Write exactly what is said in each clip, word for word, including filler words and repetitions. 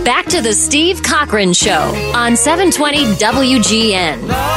Back to the Steve Cochran Show on seven twenty W G N.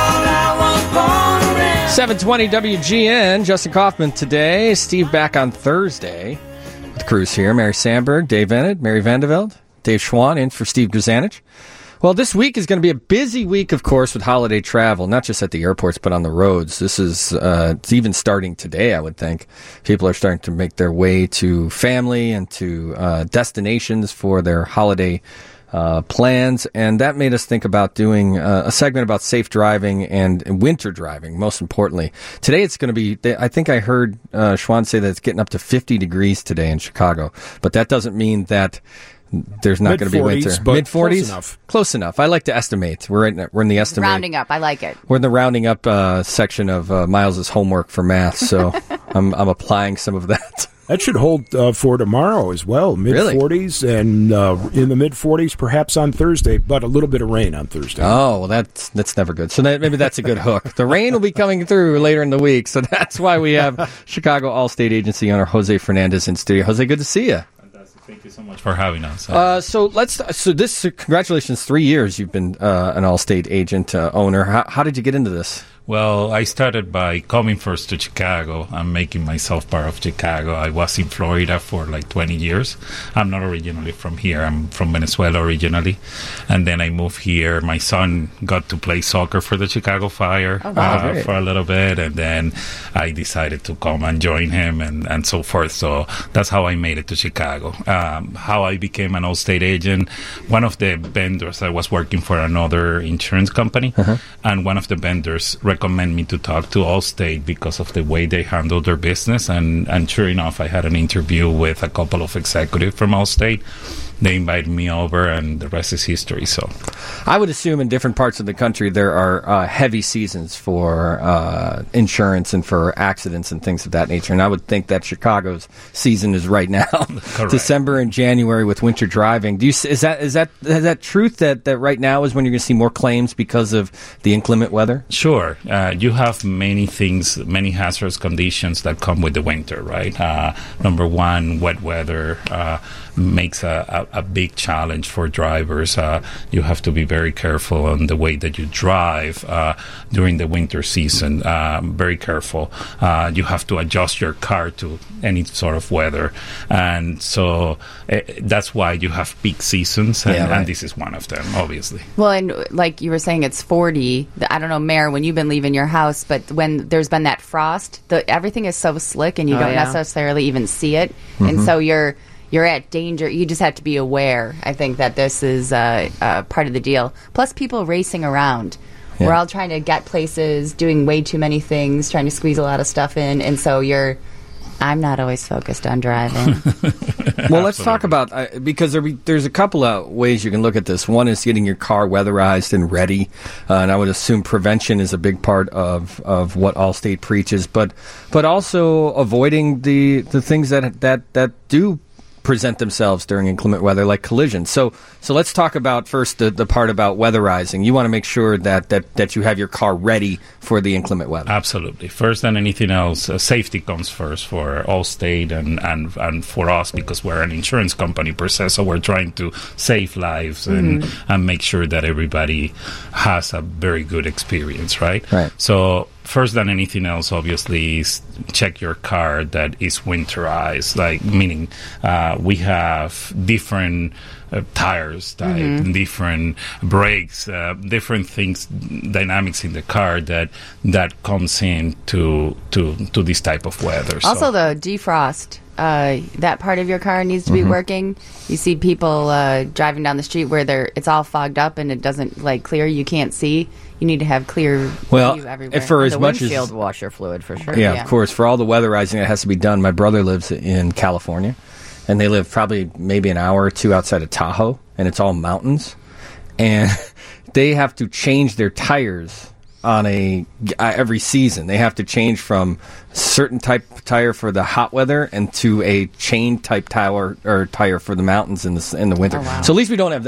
seven twenty W G N, Justin Kaufman today. Steve back on Thursday. The crew's here. Mary Sandberg, Dave Enid, Mary Vandeveld, Dave Schwann in for Steve Grzanich. Well, this week is going to be a busy week, of course, with holiday travel, not just at the airports, but on the roads. This is, uh, it's even starting today, I would think. People are starting to make their way to family and to uh, destinations for their holiday uh, plans. And that made us think about doing uh, a segment about safe driving and winter driving, most importantly. Today it's going to be, I think I heard uh, Schwann say that it's getting up to fifty degrees today in Chicago. But that doesn't mean that there's not going to be winter. Mid forties? Close enough. Close enough. I like to estimate. We're in, we're in the estimate. Rounding up. I like it. We're in the rounding up uh, section of uh, Miles's homework for math, so I'm, I'm applying some of that. That should hold uh, for tomorrow as well. mid forties really? and uh, in the mid forties perhaps on Thursday, but a little bit of rain on Thursday. Oh, well, that's that's never good. So that, maybe that's a good hook. The rain will be coming through later in the week, so that's why we have Chicago Allstate Agency owner Jose Fernandez in studio. Jose, good to see you. Thank you so much for having us. Uh, so let's. So this. Congratulations, three years you've been uh, an Allstate agent uh, owner. How, how did you get into this? Well, I started by coming first to Chicago and making myself part of Chicago. I was in Florida for like twenty years. I'm not originally from here. I'm from Venezuela originally. And then I moved here. My son got to play soccer for the Chicago Fire oh, wow, uh, for a little bit. And then I decided to come and join him and, and so forth. So that's how I made it to Chicago. Um, how I became an Allstate agent, one of the vendors, I was working for another insurance company. Uh-huh. And one of the vendors recommend me to talk to Allstate because of the way they handle their business. And, and sure enough, I had an interview with a couple of executives from Allstate. They invited me over, and the rest is history. So, I would assume in different parts of the country there are uh, heavy seasons for uh, insurance and for accidents and things of that nature. And I would think that Chicago's season is right now, December and January with winter driving. Do you is that is that is that truth that, that right now is when you're going to see more claims because of the inclement weather? Sure, uh, you have many things, many hazardous conditions that come with the winter, right? Uh, number one, wet weather. Uh, makes a, a, a big challenge for drivers. Uh, you have to be very careful on the way that you drive uh, during the winter season. Uh, very careful. Uh, you have to adjust your car to any sort of weather. And so uh, that's why you have peak seasons, and, yeah, right. and this is one of them, obviously. Well, and like you were saying, it's forty. I don't know, Mayor, when you've been leaving your house, but when there's been that frost, the, everything is so slick and you oh, don't yeah. necessarily even see it. Mm-hmm. And so you're You're at danger. You just have to be aware. I think that this is uh, uh, part of the deal. Plus, people racing around. Yeah. We're all trying to get places, doing way too many things, trying to squeeze a lot of stuff in. And so you're... I'm not always focused on driving. Well, let's talk about, uh, because there be, there's a couple of ways you can look at this. One is getting your car weatherized and ready, uh, and I would assume prevention is a big part of, of what Allstate preaches, but but also avoiding the, the things that that that do present themselves during inclement weather, like collisions. So, so let's talk about first the, the part about weatherizing. You want to make sure that, that, that you have your car ready for the inclement weather. Absolutely. First than anything else, uh, safety comes first for Allstate and, and, and for us, because we're an insurance company per se, so we're trying to save lives and, mm-hmm. and make sure that everybody has a very good experience, right? Right. So, first than anything else, obviously, is check your car that is winterized, like meaning uh, we have different uh, tires type, mm-hmm. different brakes, uh, different things, dynamics in the car that that comes in to to, to this type of weather. Also, so. the defrost. Uh, that part of your car needs to be mm-hmm. working. You see people uh, driving down the street where they're it's all fogged up and it doesn't like clear. You can't see. You need to have clear well, view everywhere. For as the much windshield as washer fluid for sure. Yeah, yeah, of course. For all the weatherizing that has to be done, my brother lives in California, and they live probably maybe an hour or two outside of Tahoe, and it's all mountains, and they have to change their tires on a uh, every season. They have to change from certain type of tire for the hot weather and to a chain type tire or tire for the mountains in the in the winter. Oh, wow. So at least we don't have that.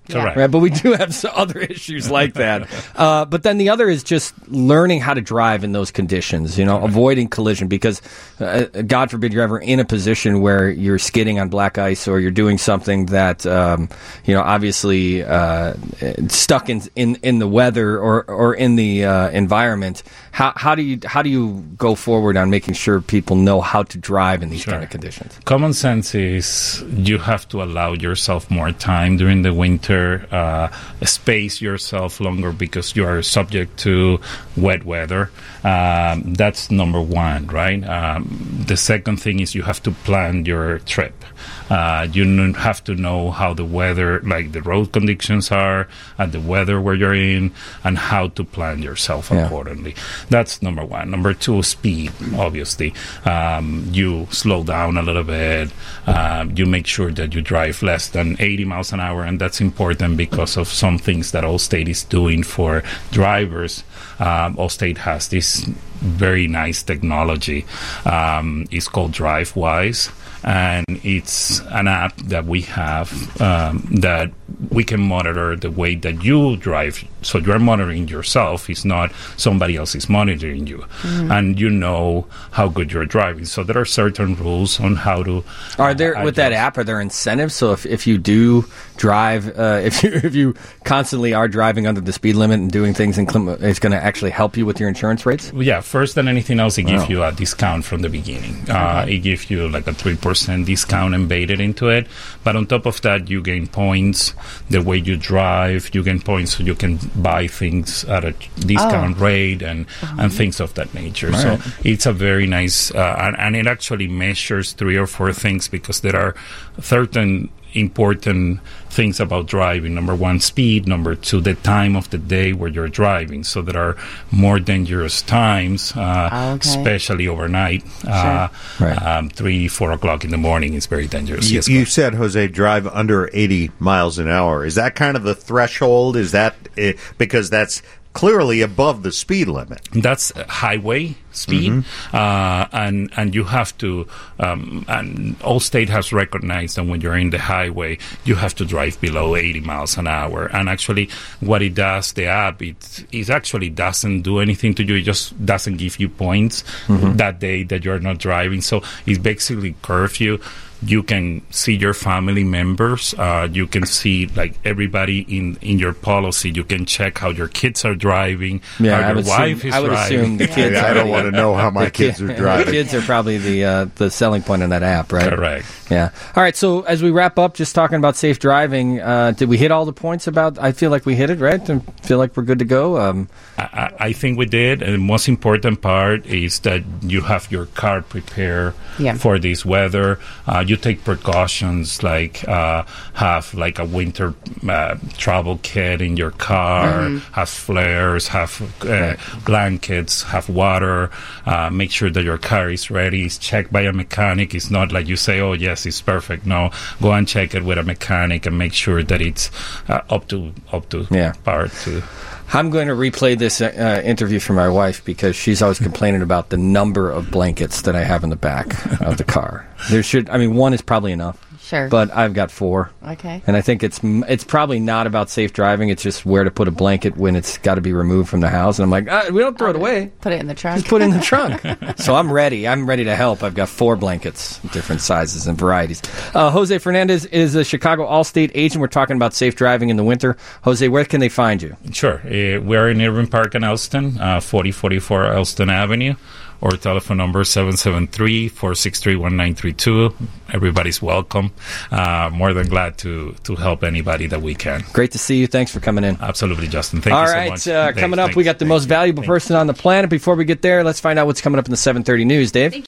Correct. Right, but we do have some other issues like that. Uh, but then the other is just learning how to drive in those conditions, you know, avoiding collision because, uh, God forbid, you're ever in a position where you're skidding on black ice or you're doing something that, um, you know, obviously uh, stuck in, in in the weather or or in the uh, environment. How how do you how do you go forward on making sure people know how to drive in these Sure. kind of conditions? Common sense is you have to allow yourself more time during the winter. Uh, space yourself longer because you are subject to wet weather. Um, that's number one, right? Um, the second thing is you have to plan your trip. Uh, you n- have to know how the weather, like the road conditions are, and the weather where you're in, and how to plan yourself Yeah. accordingly. That's number one. Number two, speed, obviously. Um, you slow down a little bit. Um, you make sure that you drive less than eighty miles an hour, and that's important because of some things that Allstate is doing for drivers. Um, Allstate has this very nice technology. Um, it's called DriveWise, and it's an app that we have um, that we can monitor the way that you drive. So you're monitoring yourself. It's not somebody else is monitoring you. Mm-hmm. And you know how good you're driving. So there are certain rules on how to... Are there, uh, with that app, are there incentives? So if, if you do drive, uh, if you if you constantly are driving under the speed limit and doing things, in clim- it's going to actually help you with your insurance rates? Yeah, first than anything else, it Wow. gives you a discount from the beginning. Uh, it gives you like a three percent discount embedded into it. But on top of that, you gain points the way you drive. You gain points so you can buy things at a discount Oh. rate and, and things of that nature. All so right. it's a very nice, uh, and, and it actually measures three or four things because there are certain important things about driving. Number one, speed. Number two, the time of the day where you're driving. So there are more dangerous times, uh, Okay. especially overnight. Uh, Right. um, three, four o'clock in the morning is very dangerous. You, Yes, you go said, Jose, drive under eighty miles an hour. Is that kind of the threshold? Is that uh, because that's clearly above the speed limit? That's highway speed, Mm-hmm. uh, and and you have to. Um, and Allstate has recognized that when you're in the highway, you have to drive below eighty miles an hour. And actually, what it does, the app, it it actually doesn't do anything to you. It just doesn't give you points Mm-hmm. that day that you're not driving. So it basically curfew. You can see your family members. Uh, you can see like everybody in, in your policy. You can check how your kids are driving. Yeah, how I your would wife assume, is I would driving. assume the kids. I are don't the- want to know how my the kids kid- are driving. The kids are probably the uh, the selling point in that app, right? Correct. Yeah. All right. So as we wrap up, just talking about safe driving, uh, did we hit all the points about? I feel like we hit it, right? I feel like we're good to go. Um, I, I I think we did. And the most important part is that you have your car prepared Yeah. for this weather. Uh, you take precautions like uh, have like a winter uh, travel kit in your car, have flares, have uh, blankets, have water. Uh, make sure that your car is ready. It's checked by a mechanic. It's not like you say, oh, yes, it's perfect. No, go and check it with a mechanic and make sure that it's uh, up to up to Yeah. par to I'm going to replay this uh, interview for my wife because she's always complaining about the number of blankets that I have in the back of the car. There should, I mean, one is probably enough. Sure. But I've got four. Okay. And I think it's it's probably not about safe driving. It's just where to put a blanket when it's got to be removed from the house. And I'm like, ah, we don't throw it away. Put it in the trunk. Just put it in the trunk. So I'm ready. I'm ready to help. I've got four blankets, different sizes and varieties. Uh, Jose Fernandez is a Chicago Allstate agent. We're talking about safe driving in the winter. Jose, where can they find you? Sure. Uh, we're in Irving Park in Elston, uh, forty forty-four Elston Avenue, or telephone number seven seven three, four six three, one nine three two. Everybody's welcome. Uh, more than glad to, to help anybody that we can. Great to see you. Thanks for coming in. Absolutely, Justin. Thank All you so right, much. uh, Dave, coming up, thanks. we got the Thank most you. valuable Thank you. person on the planet. Before we get there, let's find out what's coming up in the seven thirty news. Dave?